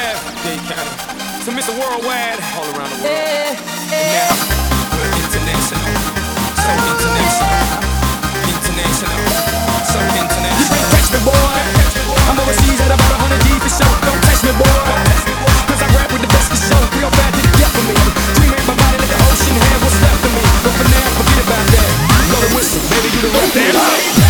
Ave, Dade County. To Mr. Worldwide, all around the world. Now, we're international, so international, international, so international. You can't catch me, boy. I'm overseas at about 100 G for sure. Don't touch me, boy. Cause I rap with the best for show. Real bad to get for me. Dream ain't my body, let the ocean have what's left of me. But for now, forget about that. Blow the whistle, baby, you the right there.